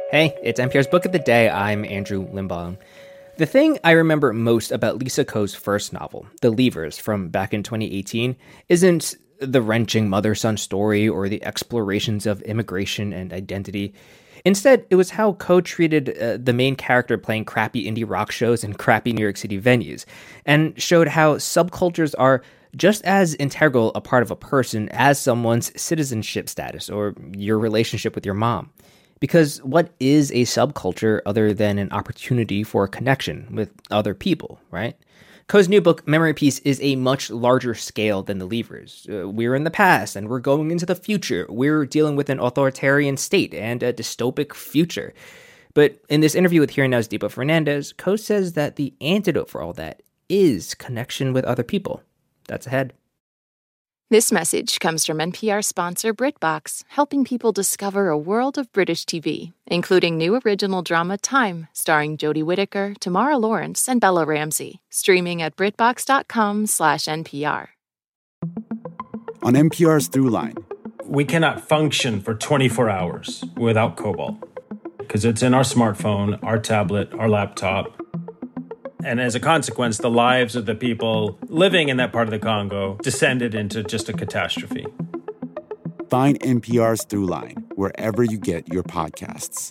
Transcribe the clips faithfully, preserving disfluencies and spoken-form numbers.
Hey, it's N P R's Book of the Day. I'm Andrew Limbong. The thing I remember most about Lisa Ko's first novel, The Leavers, from back in twenty eighteen, isn't the wrenching mother-son story or the explorations of immigration and identity. Instead, it was how Ko treated uh, the main character playing crappy indie rock shows in crappy New York City venues, and showed how subcultures are just as integral a part of a person as someone's citizenship status or your relationship with your mom. Because what is a subculture other than an opportunity for a connection with other people, right? Ko's new book, Memory Peace, is a much larger scale than The Leavers. Uh, we're in the past, and we're going into the future. We're dealing with an authoritarian state and a dystopic future. But in this interview with Here Now's Deepa Fernandez, Ko says that the antidote for all that is connection with other people. That's ahead. This message comes from N P R sponsor BritBox, helping people discover a world of British T V, including new original drama Time, starring Jodie Whittaker, Tamara Lawrence, and Bella Ramsey, streaming at BritBox.com slash NPR. On N P R's Throughline. We cannot function for twenty-four hours without Cobalt, because it's in our smartphone, our tablet, our laptop. And as a consequence, the lives of the people living in that part of the Congo descended into just a catastrophe. Find N P R's Throughline wherever you get your podcasts.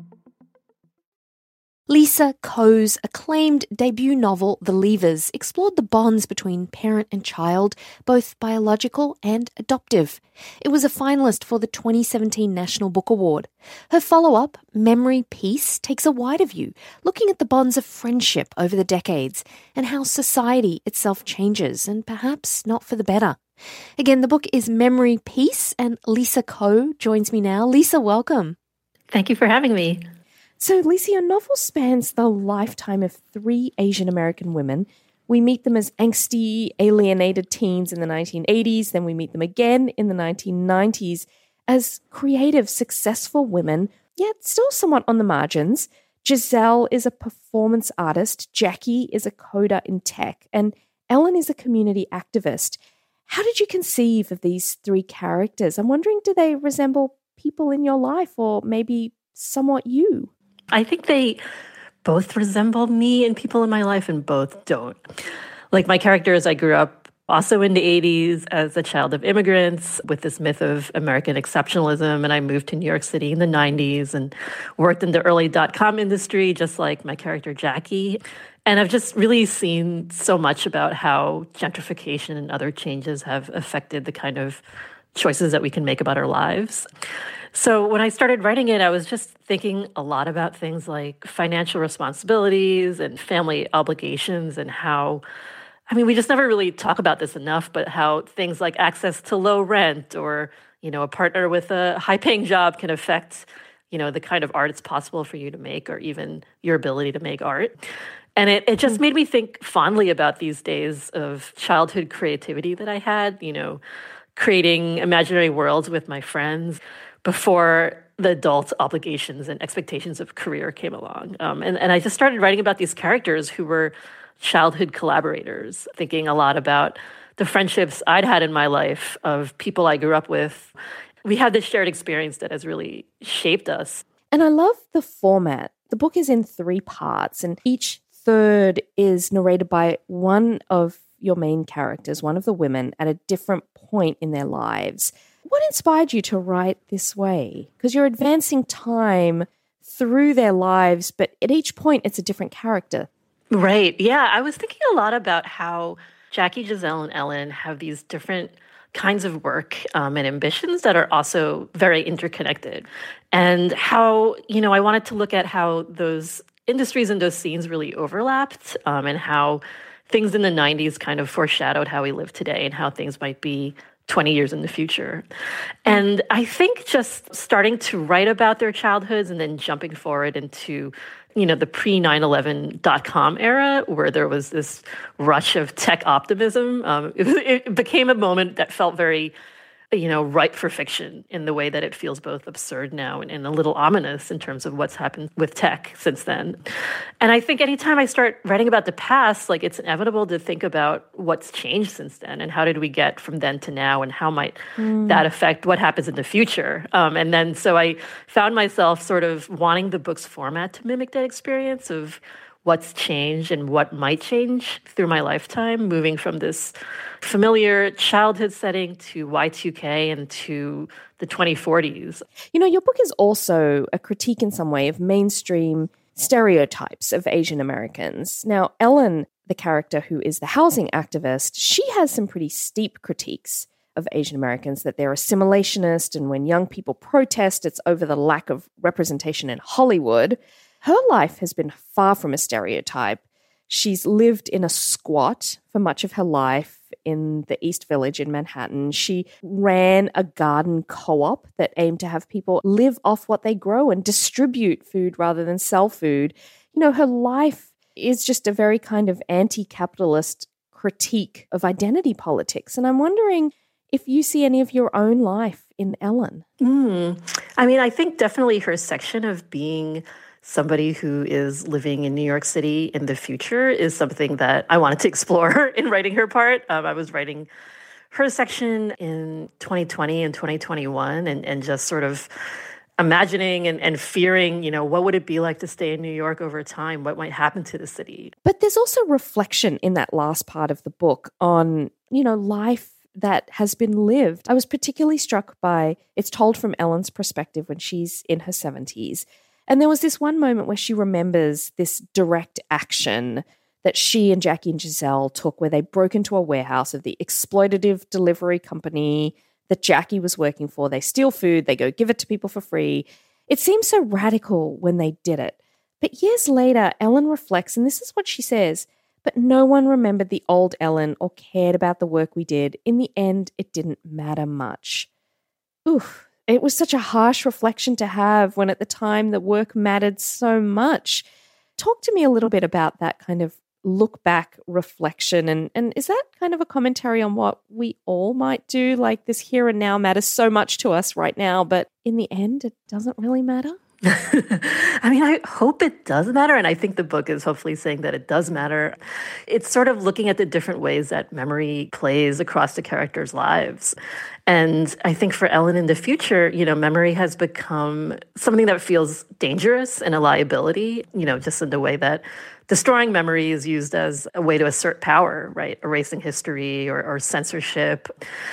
Lisa Ko's acclaimed debut novel, The Leavers, explored the bonds between parent and child, both biological and adoptive. It was a finalist for the twenty seventeen National Book Award. Her follow-up, Memory Peace, takes a wider view, looking at the bonds of friendship over the decades and how society itself changes, and perhaps not for the better. Again, the book is Memory Peace, and Lisa Ko joins me now. Lisa, welcome. Thank you for having me. So, Lisa, your novel spans the lifetime of three Asian American women. We meet them as angsty, alienated teens in the nineteen eighties. Then we meet them again in the nineteen nineties as creative, successful women, yet still somewhat on the margins. Giselle is a performance artist, Jackie is a coder in tech, and Ellen is a community activist. How did you conceive of these three characters? I'm wondering, do they resemble people in your life or maybe somewhat you? I think they both resemble me and people in my life, and both don't. Like my characters, I grew up also in the eighties as a child of immigrants with this myth of American exceptionalism, and I moved to New York City in the nineties and worked in the early dot-com industry, just like my character Jackie. And I've just really seen so much about how gentrification and other changes have affected the kind of choices that we can make about our lives. So when I started writing it, I was just thinking a lot about things like financial responsibilities and family obligations and how, I mean, we just never really talk about this enough, but how things like access to low rent or, you know, a partner with a high-paying job can affect, you know, the kind of art it's possible for you to make or even your ability to make art. And it, it just made me think fondly about these days of childhood creativity that I had, you know, creating imaginary worlds with my friends before the adult obligations and expectations of career came along. Um, and, and I just started writing about these characters who were childhood collaborators, thinking a lot about the friendships I'd had in my life of people I grew up with. We had this shared experience that has really shaped us. And I love the format. The book is in three parts, and each third is narrated by one of your main characters, one of the women, at a different point in their lives. What inspired you to write this way? Because you're advancing time through their lives, but at each point it's a different character. Right. Yeah. I was thinking a lot about how Jackie, Giselle, and Ellen have these different kinds of work um, and ambitions that are also very interconnected. And how, you know, I wanted to look at how those industries and those scenes really overlapped um, and how things in the nineties kind of foreshadowed how we live today and how things might be twenty years in the future. And I think just starting to write about their childhoods and then jumping forward into, you know, the pre nine eleven dot-com era where there was this rush of tech optimism, um, it, it became a moment that felt very you know, ripe for fiction in the way that it feels both absurd now and, and a little ominous in terms of what's happened with tech since then. And I think anytime I start writing about the past, like it's inevitable to think about what's changed since then and how did we get from then to now and how might mm. that affect what happens in the future. Um, and then so I found myself sort of wanting the book's format to mimic that experience of what's changed and what might change through my lifetime, moving from this familiar childhood setting to Y two K and to the twenty forties. You know, your book is also a critique in some way of mainstream stereotypes of Asian Americans. Now, Ellen, the character who is the housing activist, she has some pretty steep critiques of Asian Americans, that they're assimilationist, and when young people protest, it's over the lack of representation in Hollywood. Her life has been far from a stereotype. She's lived in a squat for much of her life in the East Village in Manhattan. She ran a garden co-op that aimed to have people live off what they grow and distribute food rather than sell food. You know, her life is just a very kind of anti-capitalist critique of identity politics. And I'm wondering if you see any of your own life in Ellen. Mm. I mean, I think definitely her section of being somebody who is living in New York City in the future is something that I wanted to explore in writing her part. Um, I was writing her section in twenty twenty and twenty twenty-one and, and just sort of imagining and, and fearing, you know, what would it be like to stay in New York over time? What might happen to the city? But there's also reflection in that last part of the book on, you know, life that has been lived. I was particularly struck by, it's told from Ellen's perspective when she's in her seventies. And there was this one moment where she remembers this direct action that she and Jackie and Giselle took, where they broke into a warehouse of the exploitative delivery company that Jackie was working for. They steal food, they go give it to people for free. It seems so radical when they did it. But years later, Ellen reflects, and this is what she says, but no one remembered the old Ellen or cared about the work we did. In the end, it didn't matter much. Oof. It was such a harsh reflection to have when at the time the work mattered so much. Talk to me a little bit about that kind of look back reflection. And, and is that kind of a commentary on what we all might do? Like this here and now matters so much to us right now, but in the end, it doesn't really matter? I mean, I hope it does matter. And I think the book is hopefully saying that it does matter. It's sort of looking at the different ways that memory plays across the characters' lives. And I think for Ellen in the future, you know, memory has become something that feels dangerous and a liability, you know, just in the way that destroying memory is used as a way to assert power, right? Erasing history or, or censorship.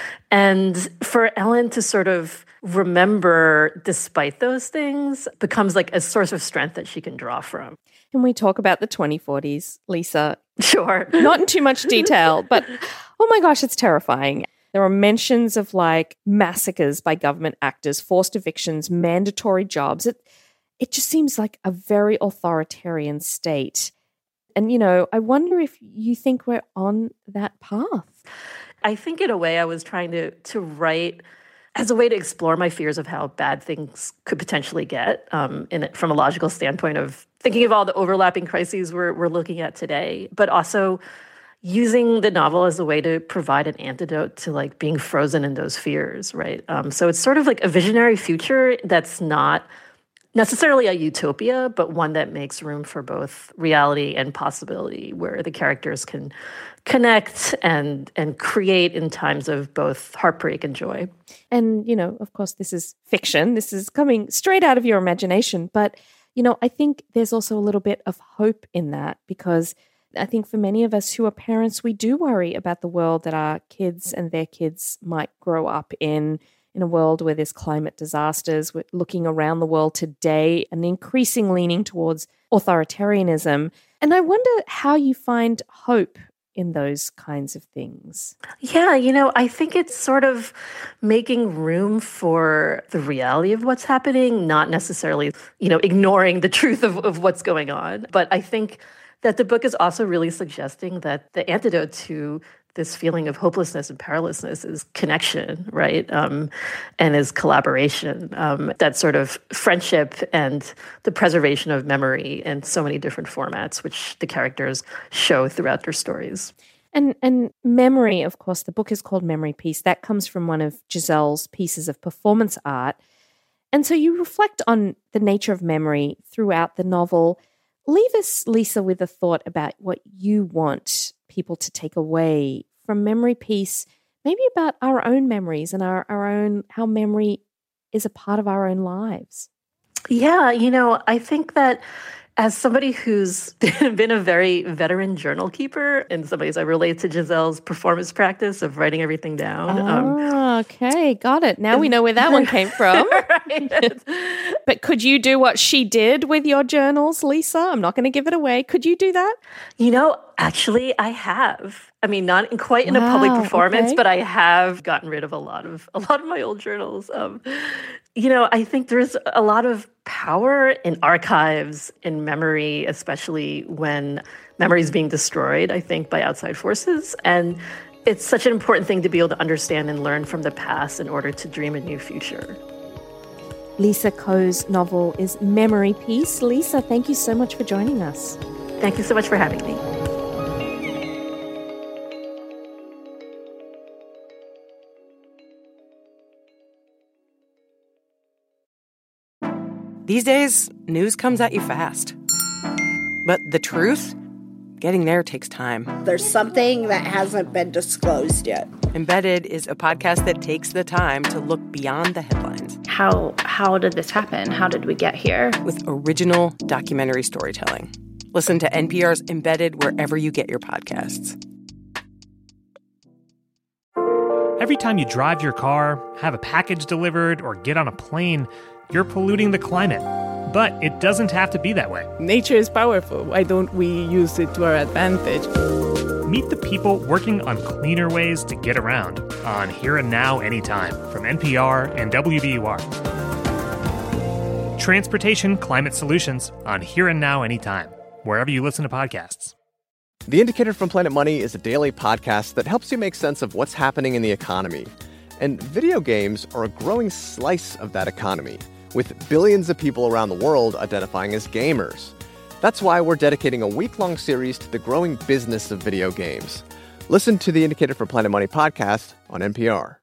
And for Ellen to sort of remember despite those things becomes like a source of strength that she can draw from. Can we talk about the twenty forties, Lisa? Sure. Not in too much detail, but oh my gosh, it's terrifying. There are mentions of like massacres by government actors, forced evictions, mandatory jobs. It, it just seems like a very authoritarian state. And, you know, I wonder if you think we're on that path. I think in a way I was trying to to write as a way to explore my fears of how bad things could potentially get, um, in it, from a logical standpoint of thinking of all the overlapping crises we're we're looking at today, but also using the novel as a way to provide an antidote to like being frozen in those fears, right? Um, so it's sort of like a visionary future that's not necessarily a utopia, but one that makes room for both reality and possibility, where the characters can connect and and create in times of both heartbreak and joy. And, you know, of course, this is fiction. This is coming straight out of your imagination. But, you know, I think there's also a little bit of hope in that, because I think for many of us who are parents, we do worry about the world that our kids and their kids might grow up in, in a world where there's climate disasters. We're looking around the world today, an increasing leaning towards authoritarianism. And I wonder how you find hope in those kinds of things. Yeah, you know, I think it's sort of making room for the reality of what's happening, not necessarily, you know, ignoring the truth of, of what's going on. But I think that the book is also really suggesting that the antidote to this feeling of hopelessness and powerlessness is connection, right? Um, and is collaboration, um, that sort of friendship and the preservation of memory in so many different formats, which the characters show throughout their stories. And and memory, of course, the book is called Memory Piece. That comes from one of Giselle's pieces of performance art. And so you reflect on the nature of memory throughout the novel. Leave us, Lisa, with a thought about what you want people to take away from Memory Piece, maybe about our own memories and our, our own, how memory is a part of our own lives. Yeah, you know, I think that as somebody who's been a very veteran journal keeper, in some ways I relate to Giselle's performance practice of writing everything down. Oh, um, okay, got it. Now we know where that one came from. Right. But could you do what she did with your journals, Lisa? I'm not going to give it away. Could you do that? You know, actually, I have. I mean, not in quite in wow, a public performance, okay. but I have gotten rid of a lot of a lot of my old journals. Um, you know, I think there's a lot of power in archives, in memory, especially when memory is being destroyed, I think, by outside forces. And it's such an important thing to be able to understand and learn from the past in order to dream a new future. Lisa Ko's novel is Memory Piece. Lisa, thank you so much for joining us. Thank you so much for having me. These days, news comes at you fast. But the truth? Getting there takes time. There's something that hasn't been disclosed yet. Embedded is a podcast that takes the time to look beyond the headlines. How how did this happen? How did we get here? With original documentary storytelling. Listen to N P R's Embedded wherever you get your podcasts. Every time you drive your car, have a package delivered, or get on a plane, you're polluting the climate. But it doesn't have to be that way. Nature is powerful. Why don't we use it to our advantage? Meet the people working on cleaner ways to get around on Here and Now Anytime from N P R and W B U R. Transportation Climate Solutions on Here and Now Anytime, wherever you listen to podcasts. The Indicator from Planet Money is a daily podcast that helps you make sense of what's happening in the economy. And video games are a growing slice of that economy, with billions of people around the world identifying as gamers. That's why we're dedicating a week-long series to the growing business of video games. Listen to the Indicator from Planet Money podcast on N P R.